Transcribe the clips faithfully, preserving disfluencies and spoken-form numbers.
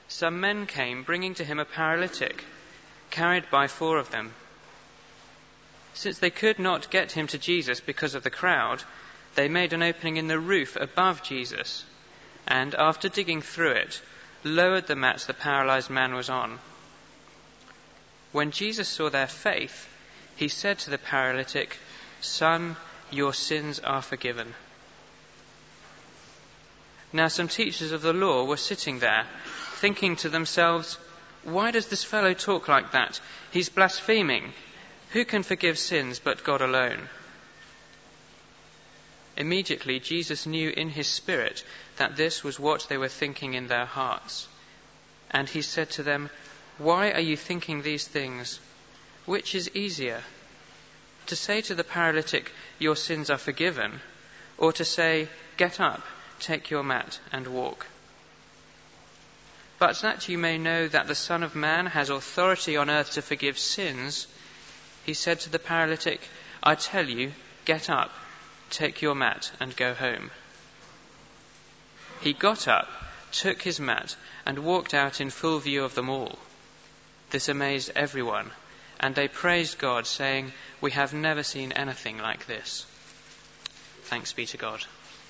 some men came bringing to him a paralytic, carried by four of them. Since they could not get him to Jesus because of the crowd, they made an opening in the roof above Jesus, and after digging through it, lowered the mat the paralyzed man was on. When Jesus saw their faith, he said to the paralytic, "Son, your sins are forgiven." Now some teachers of the law were sitting there, thinking to themselves, "Why does this fellow talk like that? He's blaspheming. Who can forgive sins but God alone?" Immediately Jesus knew in his spirit that this was what they were thinking in their hearts. And he said to them, "Why are you thinking these things? Which is easier, to say to the paralytic, 'Your sins are forgiven,' or to say, 'Get up, take your mat and walk'? But that you may know that the Son of Man has authority on earth to forgive sins," he said to the paralytic, "I tell you, get up, take your mat and go home." He got up, took his mat, and walked out in full view of them all. This amazed everyone, and they praised God, saying, "We have never seen anything like this." Thanks be to God.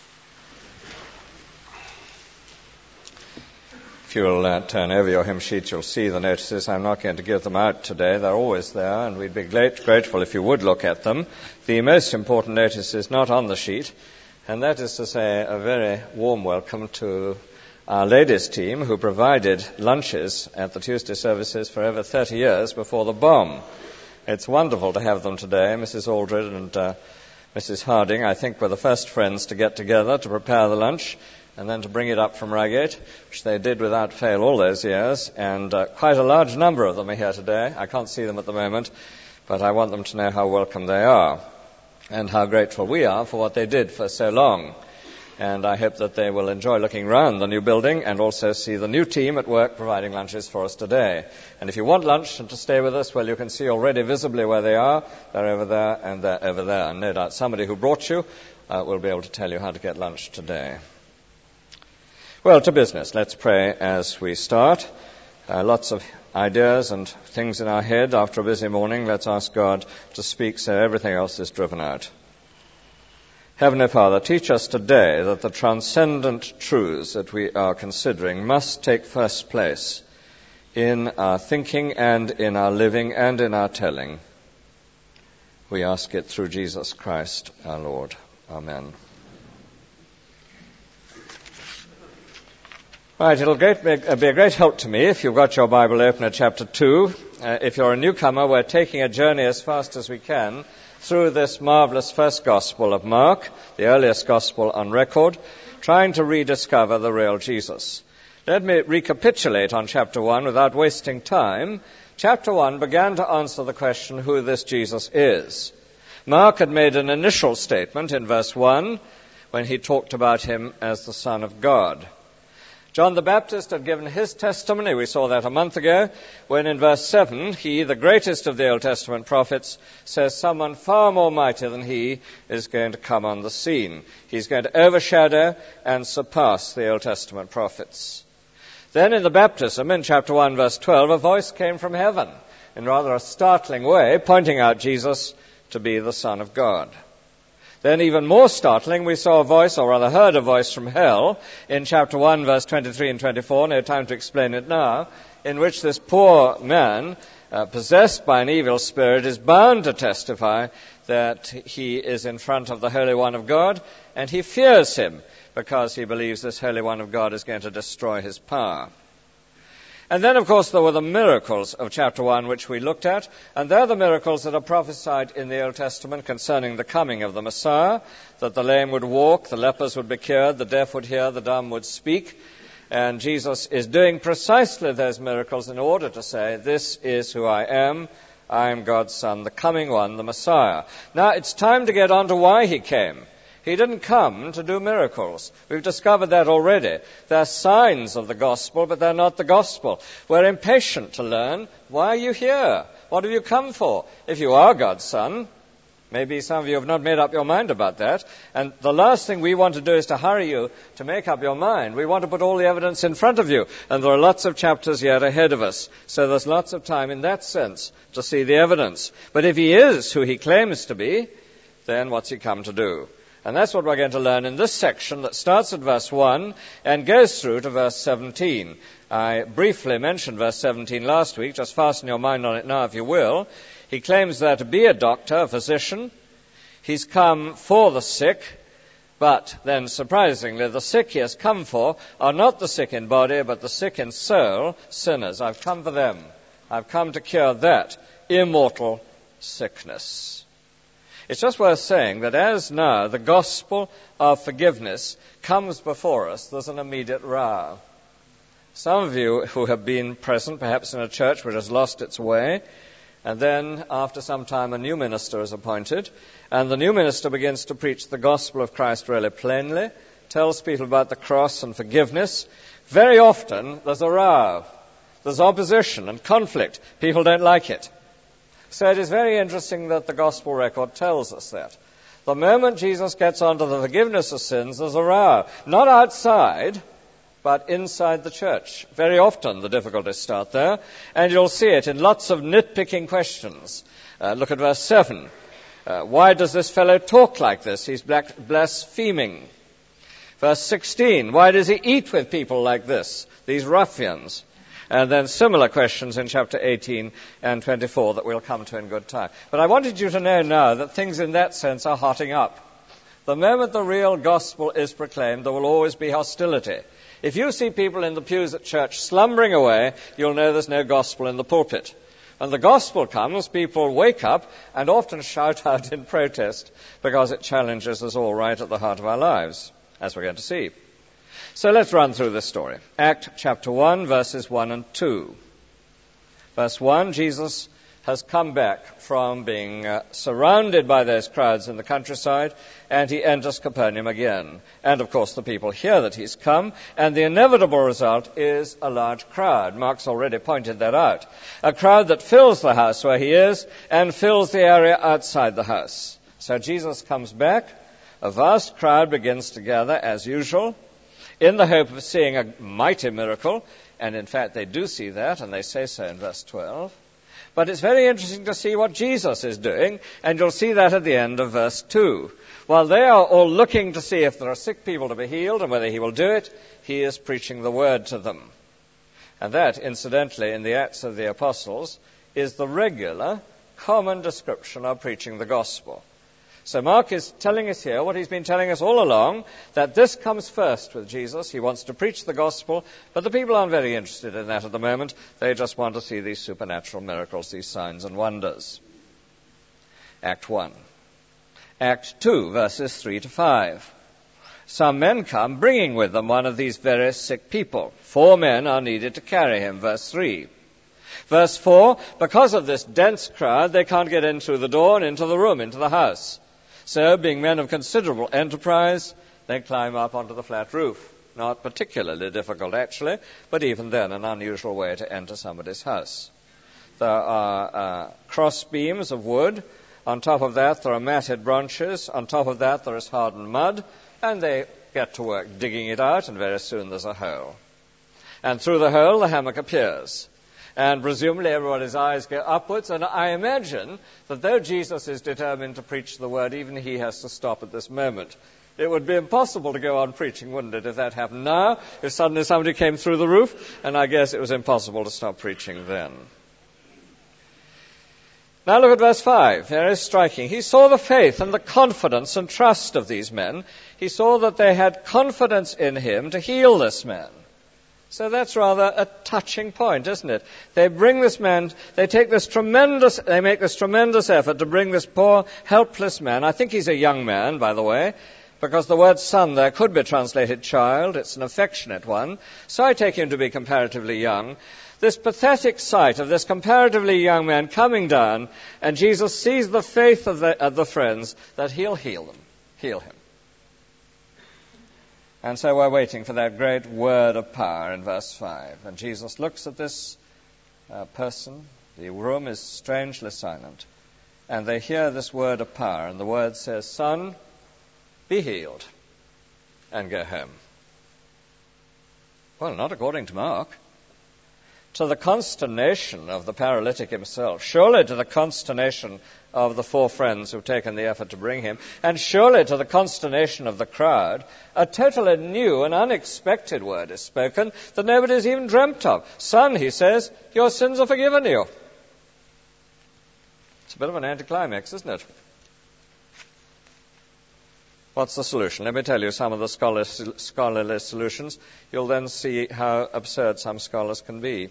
If you'll uh, turn over your hymn sheet, you'll see the notices. I'm not going to give them out today. They're always there, and we'd be great, grateful if you would look at them. The most important notice is not on the sheet, and that is to say a very warm welcome to our ladies' team who provided lunches at the Tuesday services for over thirty years before the bomb. It's wonderful to have them today. Missus Aldred and uh, Missus Harding, I think, were the first friends to get together to prepare the lunch and then to bring it up from Reigate, which they did without fail all those years, and uh, quite a large number of them are here today. I can't see them at the moment, but I want them to know how welcome they are and how grateful we are for what they did for so long. And I hope that they will enjoy looking round the new building and also see the new team at work providing lunches for us today. And if you want lunch and to stay with us, well, you can see already visibly where they are. They're over there and they're over there. And no doubt somebody who brought you uh, will be able to tell you how to get lunch today. Well, to business. Let's pray as we start. Uh, lots of ideas and things in our head after a busy morning. Let's ask God to speak so everything else is driven out. Heavenly Father, teach us today that the transcendent truths that we are considering must take first place in our thinking and in our living and in our telling. We ask it through Jesus Christ our Lord. Amen. Right, it'll great, be a great help to me if you've got your Bible open at chapter two. Uh, if you're a newcomer, we're taking a journey as fast as we can through this marvelous first Gospel of Mark, the earliest Gospel on record, trying to rediscover the real Jesus. Let me recapitulate on chapter one without wasting time. Chapter one began to answer the question who this Jesus is. Mark had made an initial statement in verse one when he talked about him as the Son of God. John the Baptist had given his testimony, we saw that a month ago, when in verse seven, he, the greatest of the Old Testament prophets, says someone far more mighty than he is going to come on the scene. He's going to overshadow and surpass the Old Testament prophets. Then in the baptism, in chapter one, verse twelve, a voice came from heaven in rather a startling way, pointing out Jesus to be the Son of God. Then even more startling, we saw a voice, or rather heard a voice from hell in chapter one, verse twenty-three and twenty-four, no time to explain it now, in which this poor man, uh, possessed by an evil spirit, is bound to testify that he is in front of the Holy One of God, and he fears him because he believes this Holy One of God is going to destroy his power. And then, of course, there were the miracles of chapter one, which we looked at, and they're the miracles that are prophesied in the Old Testament concerning the coming of the Messiah, that the lame would walk, the lepers would be cured, the deaf would hear, the dumb would speak, and Jesus is doing precisely those miracles in order to say, this is who I am, I am God's Son, the coming one, the Messiah. Now, it's time to get on to why he came. He didn't come to do miracles. We've discovered that already. They're signs of the gospel, but they're not the gospel. We're impatient to learn, why are you here? What have you come for? If you are God's Son, Maybe some of you have not made up your mind about that. And the last thing we want to do is to hurry you to make up your mind. We want to put all the evidence in front of you. And there are lots of chapters yet ahead of us. So there's lots of time in that sense to see the evidence. But if he is who he claims to be, then what's he come to do? And that's what we're going to learn in this section that starts at verse one and goes through to verse seventeen. I briefly mentioned verse seventeen last week. Just fasten your mind on it now if you will. He claims there to be a doctor, a physician. He's come for the sick, but then surprisingly, the sick he has come for are not the sick in body, but the sick in soul, sinners. I've come for them. I've come to cure that immortal sickness. It's just worth saying that as now the gospel of forgiveness comes before us, there's an immediate row. Some of you who have been present, perhaps in a church which has lost its way, and then, after some time, a new minister is appointed, and the new minister begins to preach the gospel of Christ really plainly, tells people about the cross and forgiveness. Very often, there's a row. There's opposition and conflict. People don't like it. So it is very interesting that the gospel record tells us that. The moment Jesus gets onto the forgiveness of sins, there's a row. Not outside, but inside the church. Very often the difficulties start there, and you'll see it in lots of nitpicking questions. Uh, look at verse seven. Uh, why does this fellow talk like this? He's blaspheming. Verse sixteen. Why does he eat with people like this, these ruffians? And then similar questions in chapter eighteen and twenty-four that we'll come to in good time. But I wanted you to know now that things in that sense are hotting up. The moment the real gospel is proclaimed, there will always be hostility. If you see people in the pews at church slumbering away, you'll know there's no gospel in the pulpit. When the gospel comes, people wake up and often shout out in protest because it challenges us all right at the heart of our lives, as we're going to see. So let's run through this story. Act chapter one, verses one and two. Verse one, Jesus has come back from being uh, surrounded by those crowds in the countryside, and he enters Capernaum again. And, of course, the people hear that he's come, and the inevitable result is a large crowd. Mark's already pointed that out. A crowd that fills the house where he is and fills the area outside the house. So Jesus comes back. A vast crowd begins to gather, as usual, in the hope of seeing a mighty miracle. And, in fact, they do see that, and they say so in verse twelve. But it's very interesting to see what Jesus is doing, and you'll see that at the end of verse two. While they are all looking to see if there are sick people to be healed and whether he will do it, he is preaching the word to them. And that, incidentally, in the Acts of the Apostles, is the regular, common description of preaching the gospel. So Mark is telling us here what he's been telling us all along, that this comes first with Jesus. He wants to preach the gospel, but the people aren't very interested in that at the moment. They just want to see these supernatural miracles, these signs and wonders. Act one. Act two, verses three to five. Some men come, bringing with them one of these very sick people. Four men are needed to carry him, verse three. Verse four, because of this dense crowd, they can't get in through the door and into the room, into the house. So, being men of considerable enterprise, they climb up onto the flat roof. Not particularly difficult, actually, but even then an unusual way to enter somebody's house. There are uh, cross beams of wood. On top of that, there are matted branches. On top of that, there is hardened mud. And they get to work digging it out, and very soon there's a hole. And through the hole, the hammock appears. And presumably everybody's eyes go upwards. And I imagine that though Jesus is determined to preach the word, even he has to stop at this moment. It would be impossible to go on preaching, wouldn't it, if that happened now, if suddenly somebody came through the roof? And I guess it was impossible to stop preaching then. Now look at verse five. Very striking. He saw the faith and the confidence and trust of these men. He saw that they had confidence in him to heal this man. So that's rather a touching point, isn't it? They bring this man, they take this tremendous, they make this tremendous effort to bring this poor, helpless man. I think he's a young man, by the way, because the word son there could be translated child. It's an affectionate one. So I take him to be comparatively young. This pathetic sight of this comparatively young man coming down, and Jesus sees the faith of the, of the friends that he'll heal them, heal him. And so we're waiting for that great word of power in verse five. And Jesus looks at this uh, person. The room is strangely silent. and they hear this word of power, and the word says, "Son, be healed," and go home. Well, not according to Mark. To the consternation of the paralytic himself, surely to the consternation of the four friends who've taken the effort to bring him, and surely to the consternation of the crowd, a totally new and unexpected word is spoken that nobody's even dreamt of. "Son," he says, "your sins are forgiven you." It's a bit of an anticlimax, isn't it? What's the solution? Let me tell you some of the scholarly solutions. You'll then see how absurd some scholars can be.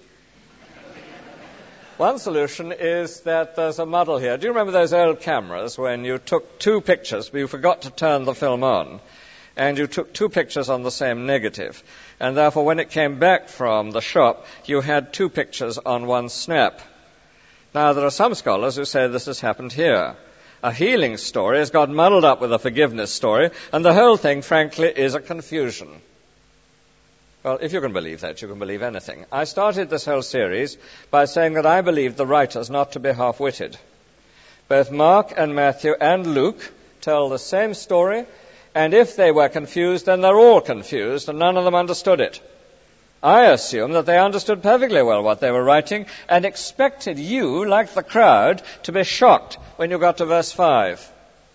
One solution is that there's a muddle here. Do you remember those old cameras when you took two pictures, but you forgot to turn the film on, and you took two pictures on the same negative, and therefore when it came back from the shop, you had two pictures on one snap? Now, there are some scholars who say this has happened here. A healing story has got muddled up with a forgiveness story, and the whole thing, frankly, is a confusion. Well, if you can believe that, you can believe anything. I started this whole series by saying that I believed the writers not to be half-witted. Both Mark and Matthew and Luke tell the same story, and if they were confused, then they're all confused, and none of them understood it. I assume that they understood perfectly well what they were writing and expected you, like the crowd, to be shocked when you got to verse five.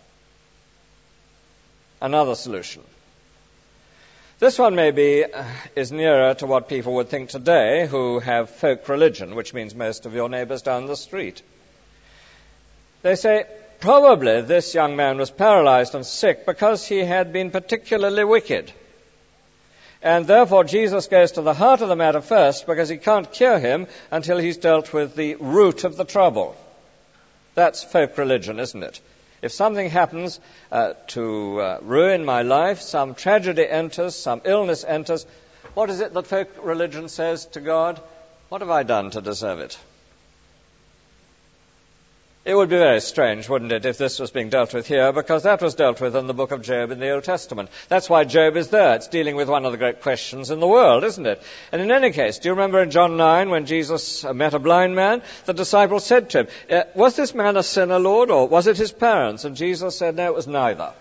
Another solution. This one maybe is nearer to what people would think today who have folk religion, which means most of your neighbors down the street. They say, probably this young man was paralyzed and sick because he had been particularly wicked. And therefore Jesus goes to the heart of the matter first because he can't cure him until he's dealt with the root of the trouble. That's folk religion, isn't it? If something happens uh, to uh, ruin my life, some tragedy enters, some illness enters, what is it that folk religion says to God? What have I done to deserve it? It would be very strange, wouldn't it, if this was being dealt with here, because that was dealt with in the book of Job in the Old Testament. That's why Job is there. It's dealing with one of the great questions in the world, isn't it? And in any case, do you remember in John nine when Jesus met a blind man? The disciples said to him, was this man a sinner, Lord, or was it his parents? And Jesus said, no, it was neither.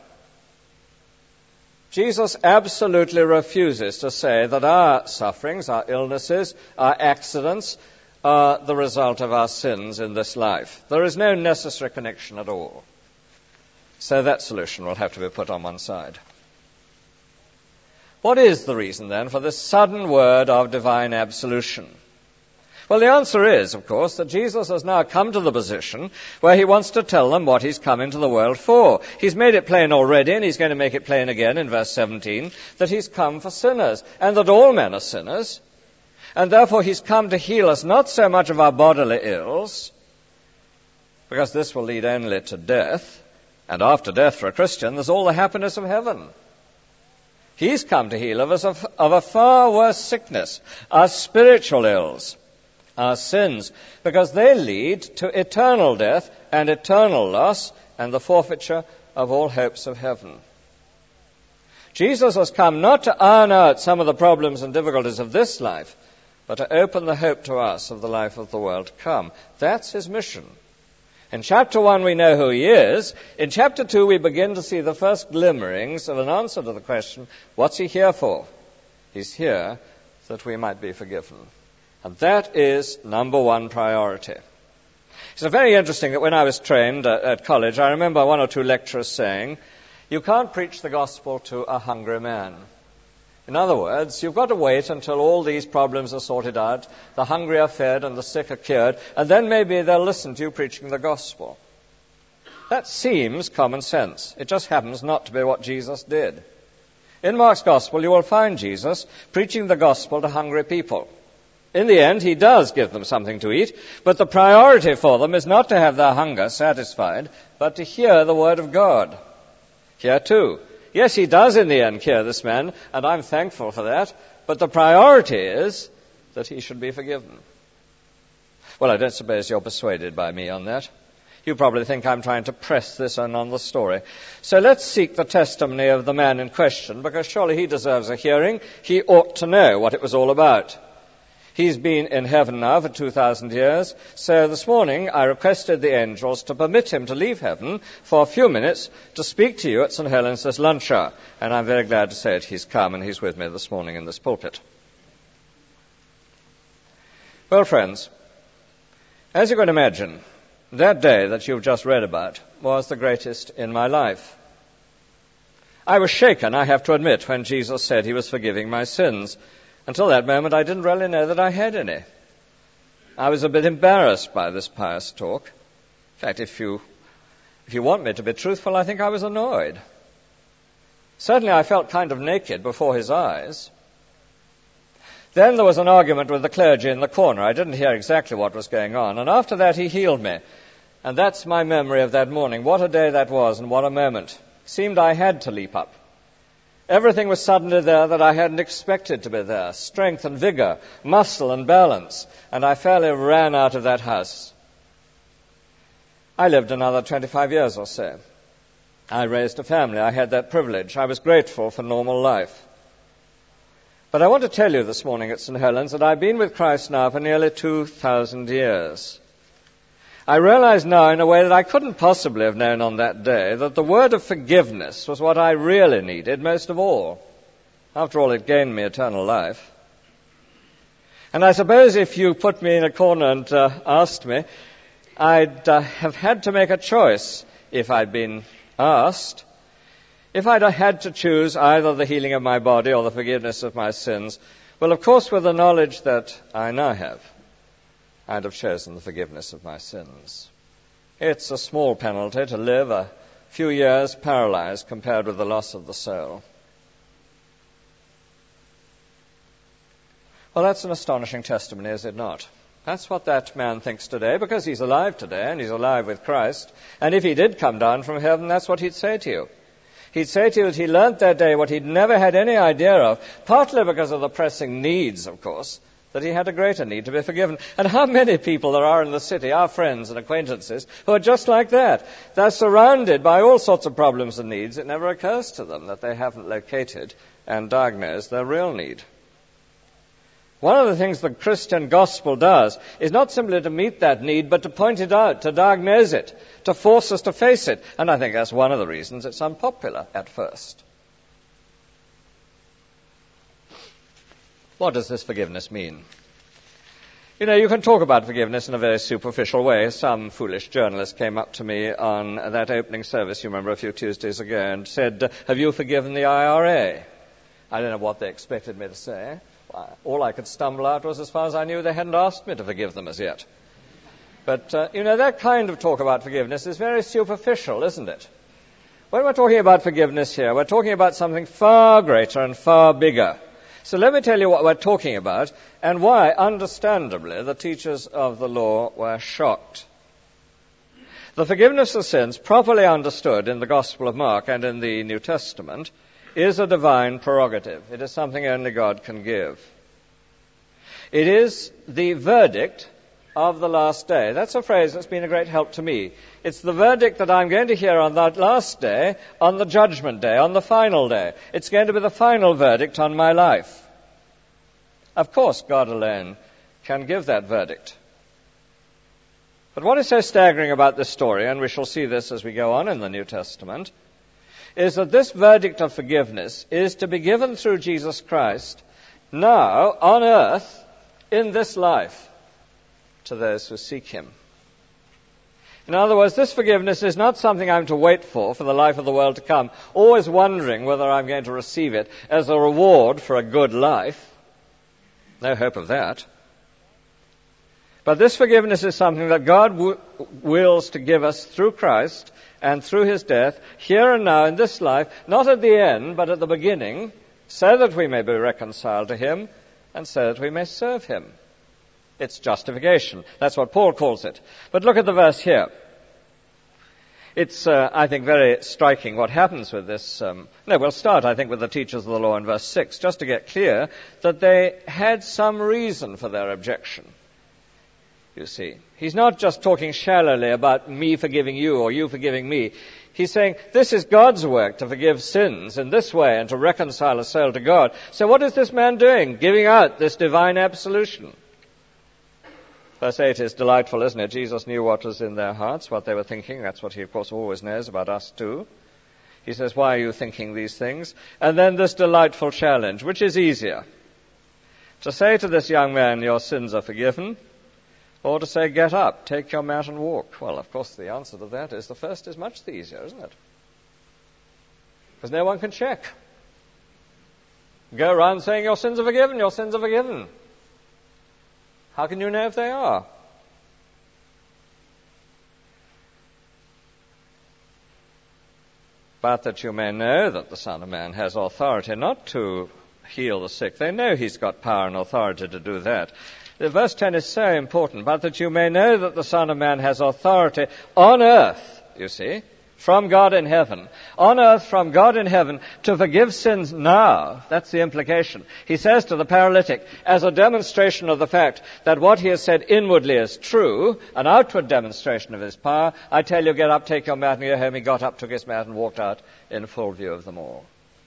Jesus absolutely refuses to say that our sufferings, our illnesses, our accidents, are the result of our sins in this life. There is no necessary connection at all. So that solution will have to be put on one side. What is the reason, then, for this sudden word of divine absolution? Well, the answer is, of course, that Jesus has now come to the position where he wants to tell them what he's come into the world for. He's made it plain already, and he's going to make it plain again in verse seventeen, that he's come for sinners, and that all men are sinners. And therefore he's come to heal us not so much of our bodily ills, because this will lead only to death, and after death for a Christian there's all the happiness of heaven. He's come to heal us of, of a far worse sickness, our spiritual ills, our sins, because they lead to eternal death and eternal loss and the forfeiture of all hopes of heaven. Jesus has come not to iron out some of the problems and difficulties of this life, but to open the hope to us of the life of the world to come. That's his mission. In chapter one, we know who he is. In chapter two, we begin to see the first glimmerings of an answer to the question, what's he here for? He's here that we might be forgiven. And that is number one priority. It's very interesting that when I was trained at, at college, I remember one or two lecturers saying, you can't preach the gospel to a hungry man. In other words, you've got to wait until all these problems are sorted out, the hungry are fed and the sick are cured, and then maybe they'll listen to you preaching the gospel. That seems common sense. It just happens not to be what Jesus did. In Mark's gospel, you will find Jesus preaching the gospel to hungry people. In the end, he does give them something to eat, but the priority for them is not to have their hunger satisfied, but to hear the word of God. Here too, yes, he does in the end cure this man, and I'm thankful for that, but the priority is that he should be forgiven. Well, I don't suppose you're persuaded by me on that. You probably think I'm trying to press this on, on the story. So let's seek the testimony of the man in question, because surely he deserves a hearing. He ought to know what it was all about. He's been in heaven now for two thousand years, so this morning I requested the angels to permit him to leave heaven for a few minutes to speak to you at Saint Helens this lunch hour. And I'm very glad to say that he's come and he's with me this morning in this pulpit. Well, friends, as you can imagine, that day that you've just read about was the greatest in my life. I was shaken, I have to admit, when Jesus said he was forgiving my sins. Until that moment, I didn't really know that I had any. I was a bit embarrassed by this pious talk. In fact, if you, if you want me to be truthful, I think I was annoyed. Certainly, I felt kind of naked before his eyes. Then there was an argument with the clergy in the corner. I didn't hear exactly what was going on. And after that, he healed me. And that's my memory of that morning. What a day that was, and what a moment. It seemed I had to leap up. Everything was suddenly there that I hadn't expected to be there. Strength and vigor, muscle and balance. And I fairly ran out of that house. I lived another twenty-five years or so. I raised a family. I had that privilege. I was grateful for normal life. But I want to tell you this morning at Saint Helens that I've been with Christ now for nearly two thousand years. I realize now in a way that I couldn't possibly have known on that day that the word of forgiveness was what I really needed most of all. After all, it gained me eternal life. And I suppose if you put me in a corner and uh, asked me, I'd uh, have had to make a choice if I'd been asked. If I'd had to choose either the healing of my body or the forgiveness of my sins, well, of course, with the knowledge that I now have, I'd have chosen the forgiveness of my sins. It's a small penalty to live a few years paralyzed compared with the loss of the soul. Well, that's an astonishing testimony, is it not? That's what that man thinks today, because he's alive today, and he's alive with Christ. And if he did come down from heaven, that's what he'd say to you. He'd say to you that he learnt that day what he'd never had any idea of, partly because of the pressing needs, of course, that he had a greater need to be forgiven. And how many people there are in the city, our friends and acquaintances, who are just like that. They're surrounded by all sorts of problems and needs. It never occurs to them that they haven't located and diagnosed their real need. One of the things the Christian gospel does is not simply to meet that need, but to point it out, to diagnose it, to force us to face it. And I think that's one of the reasons it's unpopular at first. What does this forgiveness mean? You know, you can talk about forgiveness in a very superficial way. Some foolish journalist came up to me on that opening service, you remember, a few Tuesdays ago, and said, "Have you forgiven the I R A?" I don't know what they expected me to say. All I could stumble out was, as far as I knew, they hadn't asked me to forgive them as yet. But, uh, you know, that kind of talk about forgiveness is very superficial, isn't it? When we're talking about forgiveness here, we're talking about something far greater and far bigger. So let me tell you what we're talking about and why, understandably, the teachers of the law were shocked. The forgiveness of sins, properly understood in the Gospel of Mark and in the New Testament, is a divine prerogative. It is something only God can give. It is the verdict of the last day. That's a phrase that's been a great help to me. It's the verdict that I'm going to hear on that last day, on the judgment day, on the final day. It's going to be the final verdict on my life. Of course, God alone can give that verdict. But what is so staggering about this story, and we shall see this as we go on in the New Testament, is that this verdict of forgiveness is to be given through Jesus Christ now on earth in this life to those who seek him. In other words, this forgiveness is not something I'm to wait for for the life of the world to come, always wondering whether I'm going to receive it as a reward for a good life. No hope of that. But this forgiveness is something that God w- wills to give us through Christ and through his death, here and now in this life, not at the end, but at the beginning, so that we may be reconciled to him and so that we may serve him. It's justification. That's what Paul calls it. But look at the verse here. It's, uh, I think, very striking what happens with this. Um, no, we'll start, I think, with the teachers of the law in verse six, just to get clear that they had some reason for their objection. You see, he's not just talking shallowly about me forgiving you or you forgiving me. He's saying this is God's work to forgive sins in this way and to reconcile a soul to God. So what is this man doing? Giving out this divine absolution. Verse eight is delightful, isn't it? Jesus knew what was in their hearts, what they were thinking. That's what he, of course, always knows about us too. He says, why are you thinking these things? And then this delightful challenge, which is easier? To say to this young man, your sins are forgiven, or to say, get up, take your mat and walk? Well, of course, the answer to that is the first is much the easier, isn't it? Because no one can check. Go around saying, your sins are forgiven, your sins are forgiven. How can you know if they are? But that you may know that the Son of Man has authority not to heal the sick. They know he's got power and authority to do that. The verse ten is so important. But that you may know that the Son of Man has authority on earth, you see, from God in heaven. On earth, from God in heaven, to forgive sins now. That's the implication. He says to the paralytic, as a demonstration of the fact that what he has said inwardly is true, an outward demonstration of his power, I tell you, get up, take your mat and go home. He got up, took his mat and walked out in full view of them all.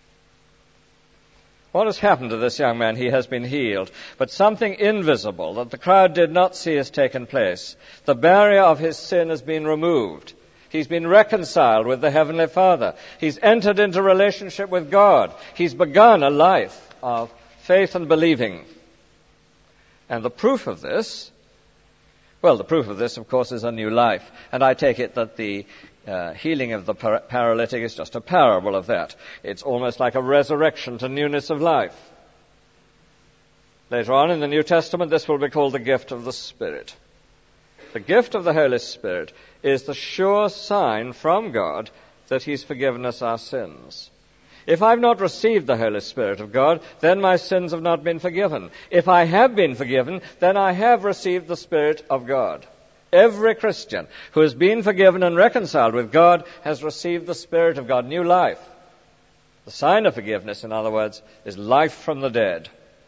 What has happened to this young man? He has been healed. But something invisible that the crowd did not see has taken place. The barrier of his sin has been removed. He's been reconciled with the Heavenly Father. He's entered into relationship with God. He's begun a life of faith and believing. And the proof of this, well, the proof of this, of course, is a new life. And I take it that the uh, healing of the par- paralytic is just a parable of that. It's almost like a resurrection to newness of life. Later on in the New Testament, this will be called the gift of the Spirit. The gift of the Holy Spirit is the sure sign from God that he's forgiven us our sins. If I've not received the Holy Spirit of God, then my sins have not been forgiven. If I have been forgiven, then I have received the Spirit of God. Every Christian who has been forgiven and reconciled with God has received the Spirit of God, new life. The sign of forgiveness, in other words, is life from the dead.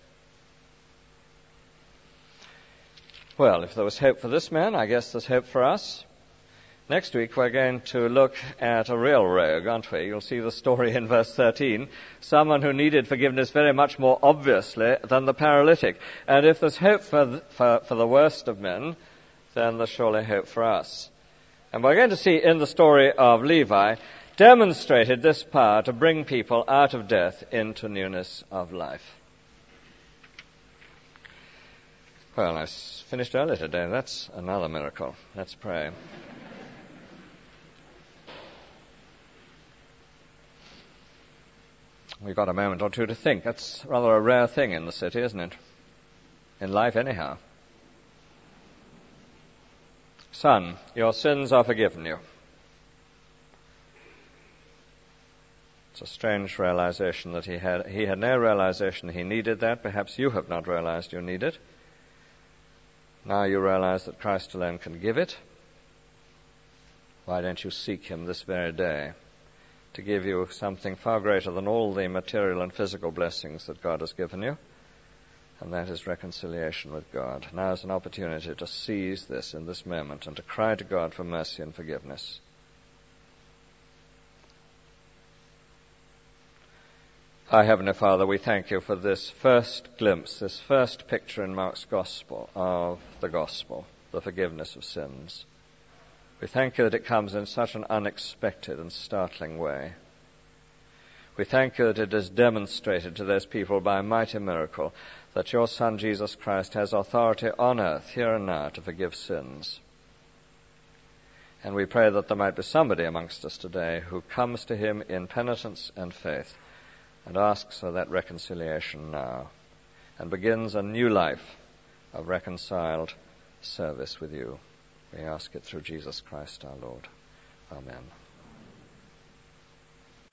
Well, if there was hope for this man, I guess there's hope for us. Next week we're going to look at a real rogue, aren't we? You'll see the story in verse thirteen. Someone who needed forgiveness very much more obviously than the paralytic. And if there's hope for the, for, for the worst of men, then there's surely hope for us. And we're going to see in the story of Levi demonstrated this power to bring people out of death into newness of life. Well, I finished early today. That's another miracle. Let's pray. We've got a moment or two to think. That's rather a rare thing in the city, isn't it? In life, anyhow. Son, your sins are forgiven you. It's a strange realization that he had. He had no realization he needed that. Perhaps you have not realized you need it. Now you realize that Christ alone can give it. Why don't you seek him this very day to give you something far greater than all the material and physical blessings that God has given you? And that is reconciliation with God. Now is an opportunity to seize this in this moment and to cry to God for mercy and forgiveness. Our Heavenly Father, we thank you for this first glimpse, this first picture in Mark's Gospel of the Gospel, the forgiveness of sins. We thank you that it comes in such an unexpected and startling way. We thank you that it is demonstrated to those people by a mighty miracle that your Son Jesus Christ has authority on earth, here and now, to forgive sins. And we pray that there might be somebody amongst us today who comes to him in penitence and faith and asks for that reconciliation now, and begins a new life of reconciled service with you. We ask it through Jesus Christ our Lord. Amen.